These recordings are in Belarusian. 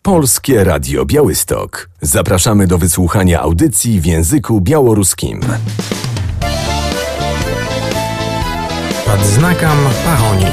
Polskie Radio Białystok. Zapraszamy do wysłuchania audycji w języku białoruskim. Pod znakом pagoni.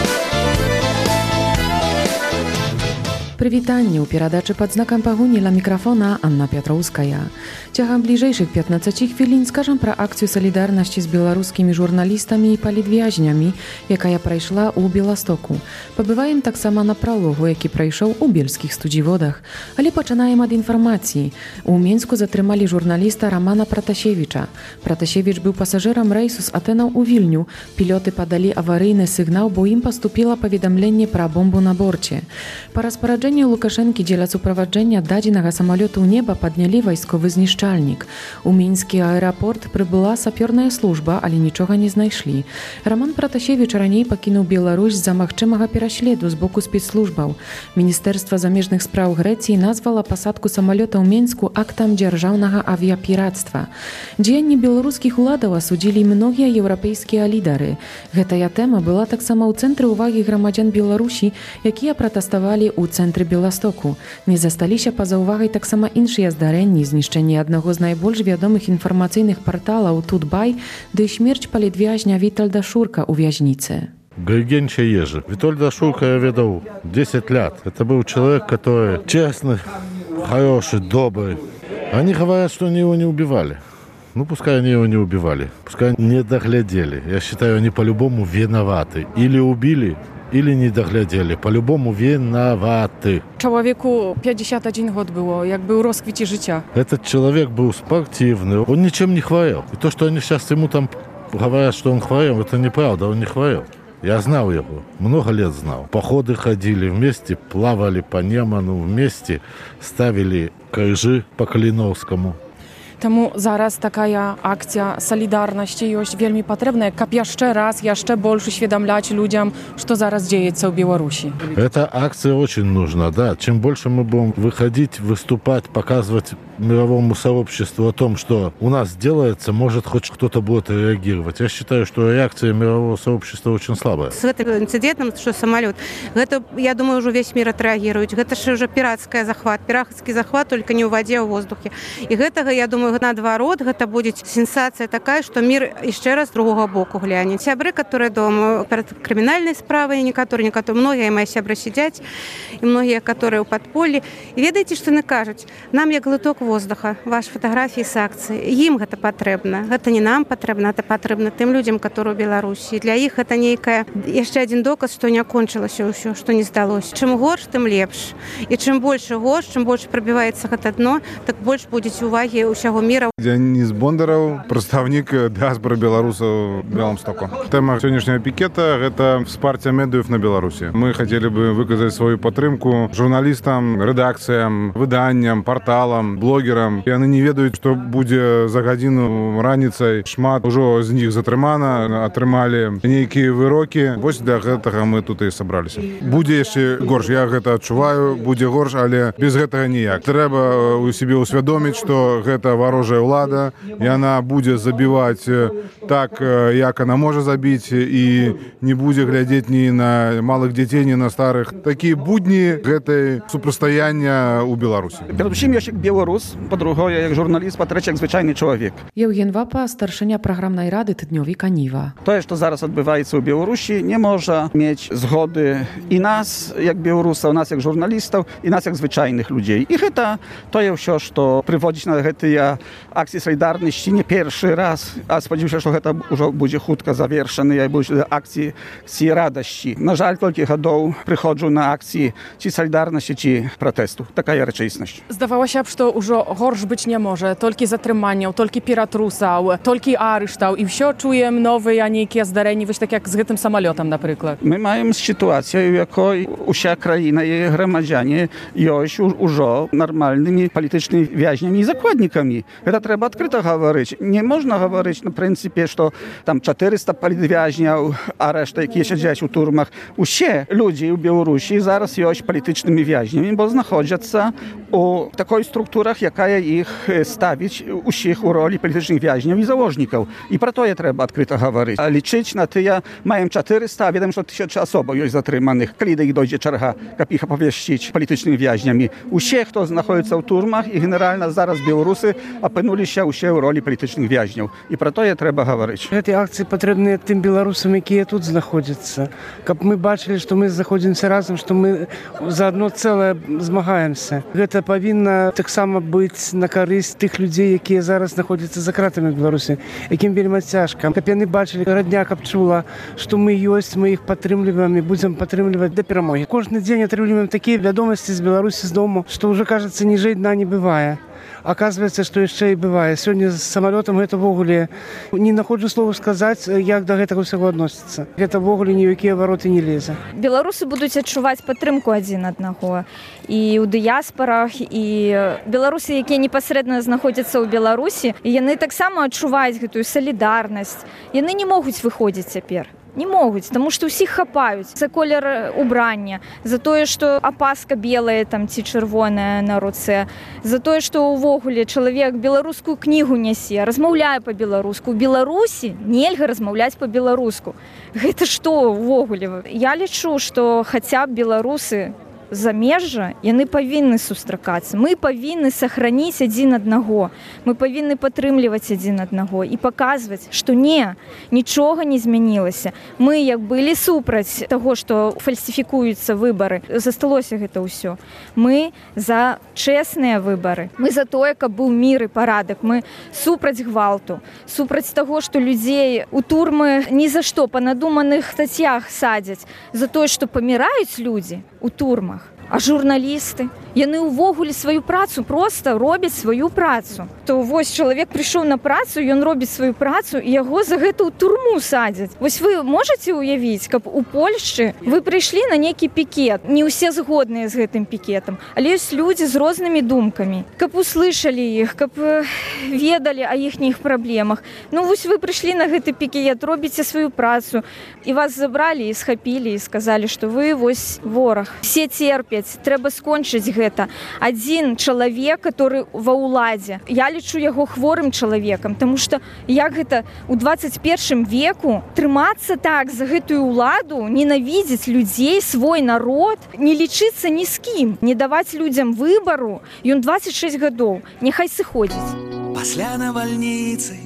Прывітанне ў перадачы пад знакам пагоні ля мікрафона Анна Пятроўская. Цягам бліжэйшых 15 хвілін скажам пра акцыю салідарнасці з беларускімі журналістамі і палітвязнямі, якая прайшла ў Беластоку. Пабываем таксама на пралогу, які прайшоў у бельскіх студзіводах. Але пачынаем ад інфармацыі. У Мінску затрымалі журналіста Романа Пратасевіча. Пратасевіч быў пасажырам рэйсу з Атэнаў у Вільню. Пілоты падалі аварыйны сігнал, бо ім паступіла паведамленне пра бомбу на борце. Па распараджэнні Лукашэнкі дзеля суправаджэння дадзенага самалёту ў неба паднялі вайсковы знішчальнік. У мінскі аэрапорт прыбыла сапёрная служба, але нічога не знайшлі. Роман Пратасевіч раней пакінуў Беларусь з-за магчымага пераследу з боку спецслужбаў. Міністэрства замежных спраў Грэцыі назвала пасадку самалёта ў Мінску актам дзяржаўнага авіяпірацтва. Дзеянні беларускіх уладаў асудзілі многія еўрапейскія лідары. Гэтая тэма была таксама ў цэнтры ўвагі грамадзян Беларусі, якія пратэставалі ў цэнтры Беластоку. Не засталіся па-за ўвагай таксама іншыя здарэнні, знішчэнне аднаго з найбольш вядомых інфармацыйных парталаў Тутбай, ды смерць палітвязня Вітальда Шурка ў вязніцы. Григенча Ежи. Витольда Шурка я видел 10 лет. Это был человек, который честный, хороший, добрый. Они говорят, что они его не убивали. Ну, пускай они его не убивали. Пускай не доглядели. Я считаю, они по-любому виноваты. Или убили, или не доглядели. По-любому виноваты. Человеку 51 год было, як был розквіті життя. Этот человек был спортивный. Он ничем не хворел. И то, что они сейчас ему там говорят, что он хворел, это неправда, он не хворел. Я знал его, много лет знал. Походы ходили вместе, плавали по Неману вместе, ставили крыжи по Калиновскому. Таму зараз такая акцыя салідарнасці ёсць вельмі патрэбная, каб яшчэ больш усведамляць людзям, што зараз дзеецца ў Беларусі. Эта акция очень нужна, да. Чем больше мы будем выходить, выступать, показывать мировому сообществу о том, что у нас делается, может, хоть кто-то будет реагировать. Я считаю, что реакция мирового сообщества очень слабая. С этим инцидентом, что самолет, это, я думаю, уже весь мир отреагирует. Это же уже пиратский захват, только не в воде, а в воздухе. И этого, я думаю, наадварот, это будет сенсация такая, что мир еще раз с другого боку глянет. Сябры, которые дома перед криминальной справой, некоторые, многие мои сябры сидят, и многие, которые у подполья. И ведаете, что они кажут? Нам я глоток воздуха, ваши фотографии с акции. Им это потребно. Это не нам потребно, это потребно тем людям, которые в Беларуси. Для них это некая, еще один доказ, что не окончилось все, что не сдалось. Чем горше, тем лепше. И чем больше горш, чем больше пробивается это дно, так больше будет уваги у всего мира. Денис Бондаров, представник дыаспоры белорусов в Беломстоку. Тема сегодняшнего пикета – это партия медиев на Беларуси. Мы хотели бы выказать свою подтримку журналистам, редакциям, выданням, порталам, блогерам. И они не ведают, что будет за годину раніцай. Шмат уже з них затрымана, атрымали некие выроки. Вот для этого мы тут и собрались. Буде еще горш, я это отчуваю, буде горш, але без этого ніяк. Треба у себе усведомить, что это ворожая влада, и она будет забивать так, як она может забить, и не будет глядеть ни на малых детей, ни на старых. Такие будни этой супростояния у Беларуси. Передусім, я як белорус, по-друге, як журналіст, по-третє, як звичайний чоловік. Євген Вапа, старшиня програмної ради Тидньовіка Ніва. Те, що зараз відбувається у Білорусі, не може мати згоди і нас, як білорусів, нас, як журналістів, і нас, як звичайних людей. І це то все, що приводить на ці акції солідарності не перший раз, а сподіваюся, що це вже буде хутко завершено, і будуть акції ці радості. На жаль, кілька годів приходжу на акції чи солідарності, чи протесту. Така речисність. Здавалося б, што ўжо горш быць не можа, толькі затрыманняў, толькі піратрусаў, толькі арыштаў, і ўсё чуем новыя нейкія здарэнні, вось так як з гэтым самалётам, напрыклад. Мы маем сітуацыю, якой уся краіна і грамадзяне ёсць ужо нармальнымі палітычнымі вязнямі і закладнікамі. Гэта трэба адкрыта гаварыць. Не можна гаварыць на прынцыпе, што там 400 палітвязняў, а рэшта, якія сядзяць у турмах. Усе людзі ў Беларусі зараз ёсць палітычнымі вязнямі, бо знаходзяцца у такой структурах, якая іх ставіць усіх у ролі палітычных вязняў і заложнікаў. І пра тое трэба адкрыта гаварыць. А лічыць на тыя маем 400, а ведаем, што 1000 асобаў ёсць затрыманых. Калі да іх дойдзе чарга, каб іх апавясціць палітычнымі вязнямі. Усе, хто знаходзіцца ў турмах, і генеральна зараз беларусы апынуліся ўсе ў ролі палітычных вязняў. І пра тое трэба гаварыць. Гэтыя акцыі патрэбныя тым беларусам, якія тут знаходзяцца. Каб мы бачылі, што мы знаходзімся разам, што мы за адно цэлае змагаемся. Гэта павінна таксама быць на карысць тых людзей, якія зараз знаходзяцца за кратамі в Беларусі, якім вельмі цяжка. Каб яны бачылі, радня, каб чула, што мы ёсць, мы іх падтрымліваем і будзем падтрымліваць да перамогі. Кожны дзень атрымліваем такія вядомасці з Беларусі, з дому, што ўжо, кажацца, ніжэй дна не бывае. Оказывается, што яшчэ і бывае. Сёння з самалётам гэта ввогуле не находжу слова сказаць, як да гэтага ўсяго адносіцца. Гэта ввогуле ні ў якія вароты не лезе. Беларусы будуць адчуваць падтрымку адзін аднаго. І ў дыяспарах, і беларусы, якія непасрэдна знаходзяцца ў Беларусі, яны таксама адчуваюць гэтую салідарнасць. Яны не могуць выходзіць цяпер. Не могуць, таму што ўсіх хапаюць за колер убрання, за тое, што апаска белая там ці чырвоная на руцэ, за тое, што ўвогуле чалавек беларускую кнігу нясе, размаўляе па-беларуску. У Беларусі нельга размаўляць па-беларуску. Гэта што ўвогуле? Я лічу, што хаця б беларусы замежжа, яны павінны сустракацца. Мы павінны сохраніць адзін аднаго. Мы павінны падтрымліваць адзін аднаго і паказваць, што не, нічога не змянілася. Мы як былі супраць таго, што фальсіфікуюцца выбары. Засталося гэта ўсё. Мы за чэсныя выбары. Мы за тое, каб быў мір і парадак. Мы супраць гвалту, супраць таго, што людзей у турмы ні за што па надуманых стацьях садзяць, за тое, што паміраюць людзі у турмах. А журналісты, яны ўвогуле сваю працу проста робяць сваю працу. То вось чалавек прыйшоў на працу, ён робіць сваю працу, і яго за гэта ў турму садзяць. Вось вы можаце ўявіць, каб у Польшчы вы прыйшлі на нейкі пікет, не ўсе згодныя з гэтым пікетам, але ёсць людзі з рознымі думкамі, каб услышалі іх, каб ведалі о іхніх праблемах. Ну вось вы прыйшлі на гэты пікет, робіце сваю працу, і вас забралі і схапілі і сказалі, што вы вось вораг. Все церпяць. Трэба скончыць гэта. Адзін чалавек, который ва ўладзе, я лічу яго хворым чалавекам, таму што як гэта ў 21 веку трымацца так за гэтую ўладу, ненавідзець людзей, свой народ, не лічыцца ні з кім, не даваць людзям выбару. Ён 26 гадоў, няхай сыходзіць. Пасля навальніцы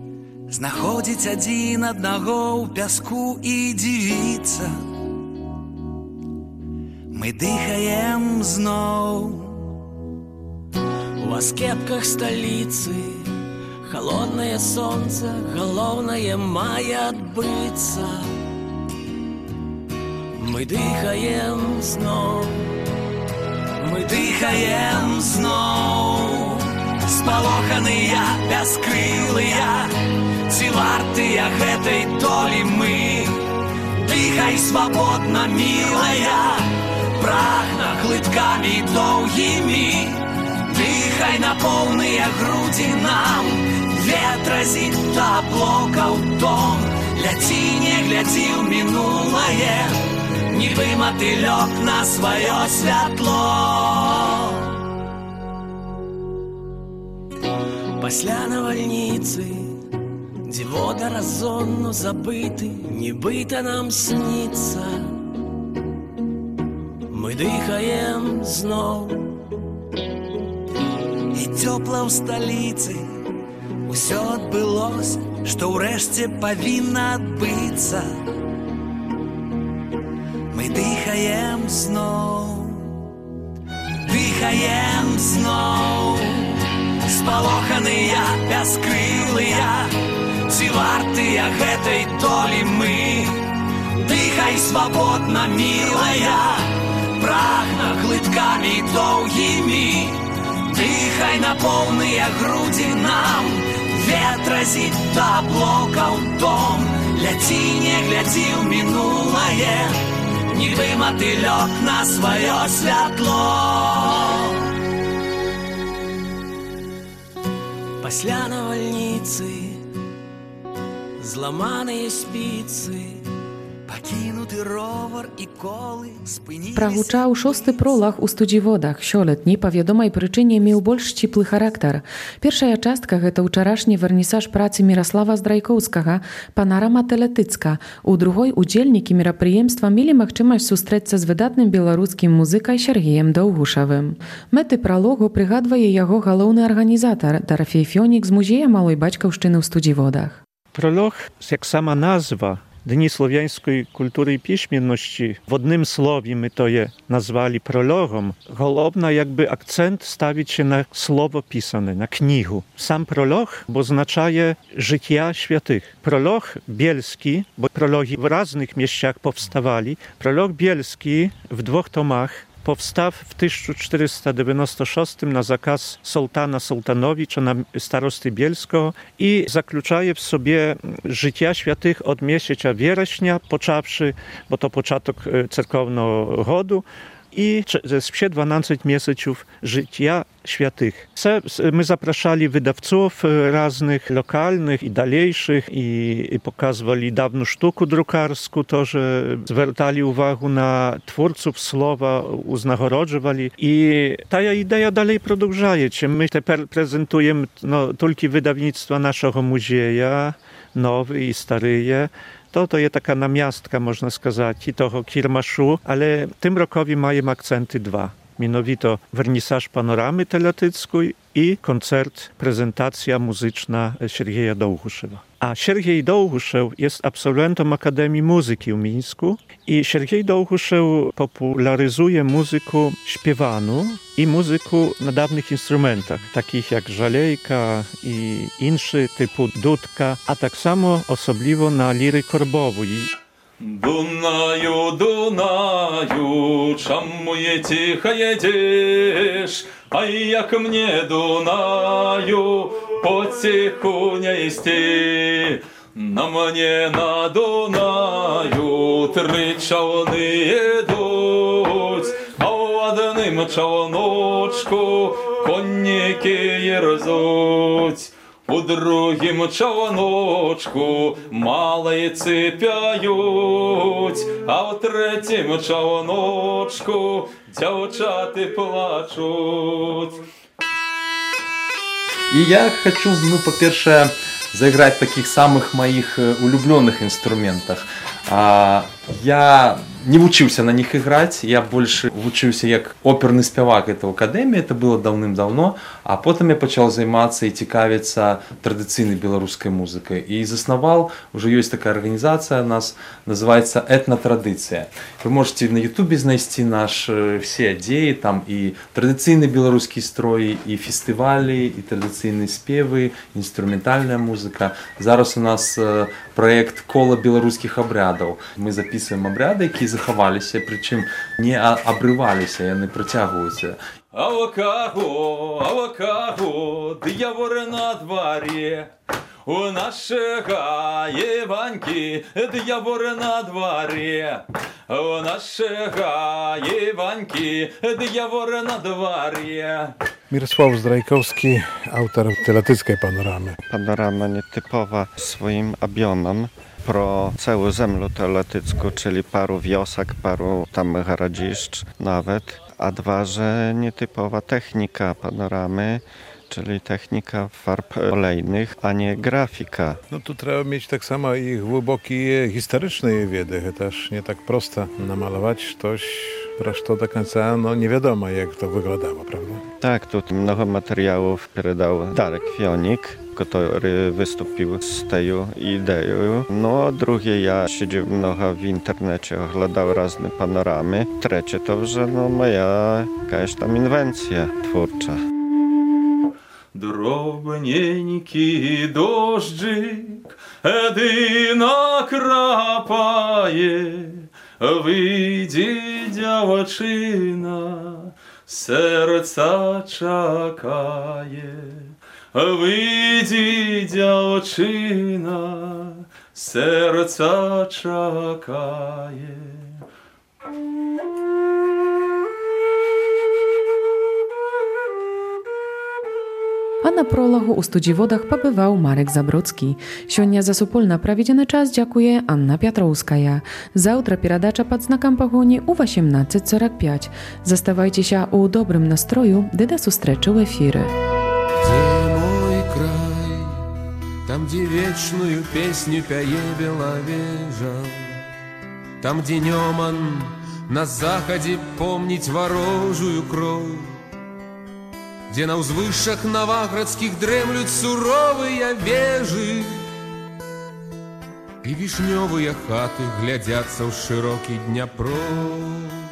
знаходзіць адзін аднаго ў пяску і дзівіцца. Мы дыхаем зноў у аскепках сталіцы. Холоднае сонца, галоўнае мае адбыцца. Мы дыхаем зноў, мы дыхаем зноў. Спалоханыя, бяскрылыя, ці вартыя гэтай долі мы? Дыхай свабодна, мілая, прагна глыткамі доўгімі. Дыхай на поўныя грудзі нам, ветразі да блокаў дом. Ляці, не глядзі ў мінулае, нібы матылёк на сваё святло. Пасля навальніцы дзівота разонно забыты, нібыта нам сніцца. Мы дыхаем зноў, і цёпла ў сталіцы усё адбылося, што ўрэшце павінна адбыцца. Мы дыхаем зноў, дыхаем зноў. Спалоханыя, бяскрылыя, ці вартыя гэтай долі мы? Дыхай свабодна, мілая, прагна глыткамі доўгімі. Дыхай на поўныя грудзі нам, ветразі да блокаў дом. Ляці, не глядзі ў мінулае, нібы матылёк на сваё святло. пасля навальніцы, зламаныя спіцы, пакінуты ровар і колы спыніліся. Прагучаў 6-й пролаг у студзіводах. Сёлетні па вядомай прычыне меў больш сціплы характар. Першая частка – гэта ўчарашні вернісаж працы Міраслава Здрайкоўскага «Панарама тэлетыцка». У другой удзельнікі мерапрыемства мелі магчымасць сустрэцца з выдатным беларускім музыкай Сергеем Даўгушавым. Мэты пралогу прыгадвае яго галоўны арганізатар Дарафей Фёнік з музея малой бацькаўшчыны ў студзіводах. Prolog, jak sama nazwa, Dni Słowiańskiej Kultury i Piśmienności, w jednym słowie my to je nazwali prologom, główna jakby akcent stawić się na słowo pisane, na knihu. Sam prolog oznacza życia świętych. Prolog bielski, bo prologi w różnych miejscach powstawali, prolog bielski w 2 tomach powstał w 1496 na zakaz Sultana Sultanowicza, na starosty Bielskiego i zakluczaje w sobie życia świętych od miesiąca września, począwszy, bo to początek cerkownego rodu, i ze 12 miesięcy życia świętych. My zapraszali wydawców różnych, lokalnych i dalejszych i pokazywali dawną sztukę drukarską, to, że zwracali uwagę na twórców słowa, uznagrodzowali i ta idea dalej продовжuje. My teraz prezentujemy tylko wydawnictwa naszego muzeja, nowe i stare. To jest taka namiastka, można сказать, i toho kiermaszu, ale tym rokowi mają akcenty 2. Mianowito wernisaż panoramy teletyckiej i koncert, prezentacja muzyczna Siergieja Dołhuszewa. A Siergiej Dołhuszew jest absolwentem Akademii Muzyki w Mińsku i Siergiej Dołhuszew popularyzuje muzykę śpiewaną i muzykę na dawnych instrumentach, takich jak żalejka i inne typu dudka, a tak samo osobliwo na liry korbową. Дунаю, Дунаю, чаму je тихо едешь, а як мне Дунаю, потиху не исти. На мне на Дунаю 3 човни идут, а в одним човночку конники ерзуть. У другім човночку малайці п'ють, а в третім човночку дівчата плачуть. И я хочу, по-перше, заиграть в таких самых моих улюбленных инструментах. Я не учился на них играть, я больше учился как оперный спевак этого академии, это было давным-давно, а потом я начал заниматься и цікавиться традиционной белорусской музыкой. И заснувал, уже есть такая организация у нас, называется «Этнотрадиция». Вы можете на ютубе найти наши все идеи, там и традиционные белорусские строи, и фестивали, и традиционные спевы, инструментальная музыка. Зараз у нас проект «Коло белорусских обрядов». Мы записываем обряды, які заховалися, причем не обрывалися, яны працягваюцца. Авакаго, д'явор на дворе, у нашего Іваньки, д'явор на дворе, у нашего Іваньки, д'явор на дворе. Mirosław Zdrajkowski, autor teletyckiej panoramy. Panorama nietypowa swoim objemem. Pro całą zemlę teletycką, czyli paru wiosek, paru tam grodziszcz nawet, a 2, że nietypowa technika panoramy, czyli technika farb olejnych, a nie grafika. No tu trzeba mieć tak samo i głębokie historyczne wiedzy, to też nie tak prosto namalować coś, про что до конца, nie wiadomo jak to wyglądało, prawda? Tak, tu mnogo materiałów передał Darek Fionik, który wystąpił z tą ideą. No a drugie, ja siedział mnogo w internecie, oglądał różne panoramy. Trzecie to, że moja jakaś tam inwencja twórcza. Дробненький дождик, еди накрапає, вийди, дівчина, серця чекає. Вийди, дівчина, серця чекає. а на пролагу ў студзіводах пабываў Марек Забродскі. Сёння за супольна праведзены час дзякуе Анна Пятроўская. Заўтра перадача пад знакам пагоні ў 18:45. Заставайцеся ў добрым настрою, ды да сустрэчы ў эфіры. Там, где вечную песню пяе Белавежа, там, где днем он на заходе помнить ворожую кровь, где на узвышах новоградских дремлют суровые вежи, и вишневые хаты глядятся в широкий Днепров.